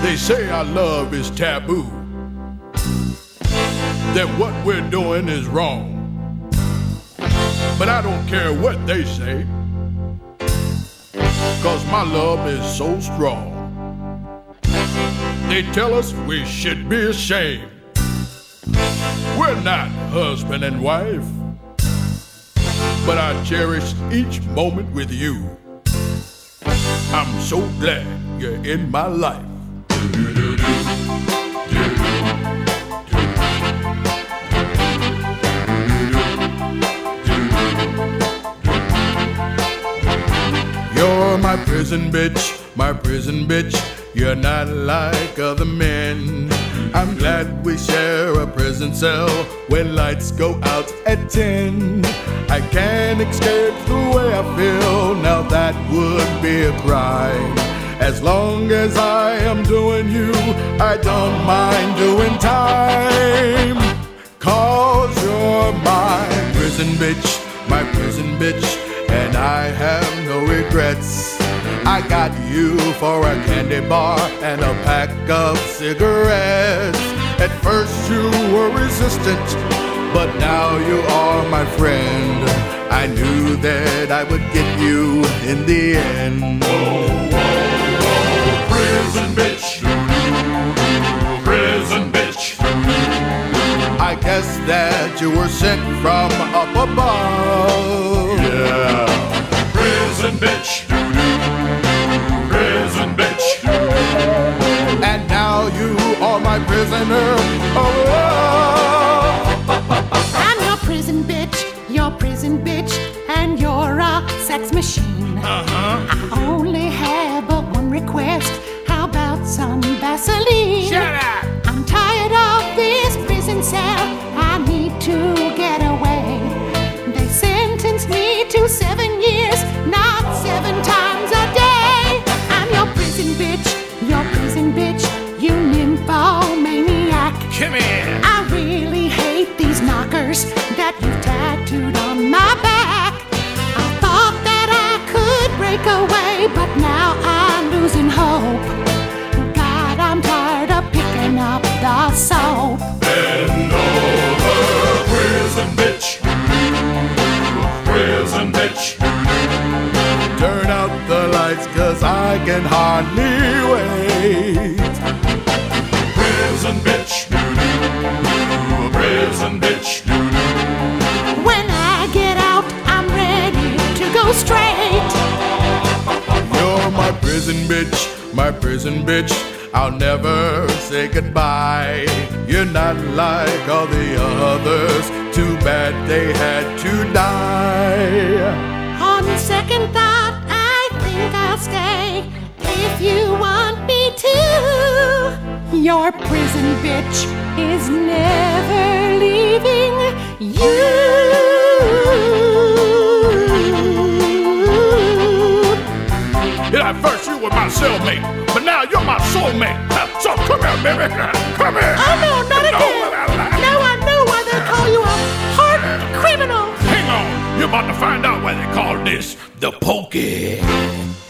They say our love is taboo, that what we're doing is wrong. But I don't care what they say, 'cause my love is so strong. They tell us we should be ashamed. We're not husband and wife, but I cherish each moment with you. I'm so glad you're in my life. You're my prison bitch, my prison bitch. You're not like other men. I'm glad we share a prison cell when lights go out at 10. I can't escape the way I feel, now that would be a crime. As long as I am doing you, I don't mind doing time. 'Cause you're my prison bitch, my prison bitch. And I have no regrets. I got you for a candy bar and a pack of cigarettes. At first you were resistant, but now you are my friend. I knew that I would get you in the end. Whoa, whoa, whoa, prison bitch, prison bitch. I guess that you were sent from up above. Yeah, prison bitch, prison bitch. And now you are my prisoner. I'm your prison bitch, your prison bitch, and you're a sex machine. I only have but one request. How about some Vaseline? Shut up! I'm tired of this prison cell. I need to get away. They sentenced me to 7 years, not 7 times a day. I'm your prison bitch, you nymphomaniac. Come here! I really hate these knockers that you tattooed on my back. I thought that I could break away, but now I'm losing hope. God, I'm tired of picking up the soap. Bend over, prison bitch, prison bitch. Turn out the lights, 'cause I can hardly wait. Prison bitch, prison bitch. When I get out, I'm ready to go straight. You're my prison bitch, my prison bitch. I'll never say goodbye. You're not like all the others. Too bad they had to die. On second thought, I think I'll stay if you want me to. Your prison bitch is never leaving you. At first you were my cellmate, but now you're my soulmate. So come here, baby. Come here. Oh no, not again. Now I know why they call you a hardened criminal. Hang on. You're about to find out why they call this the pokey.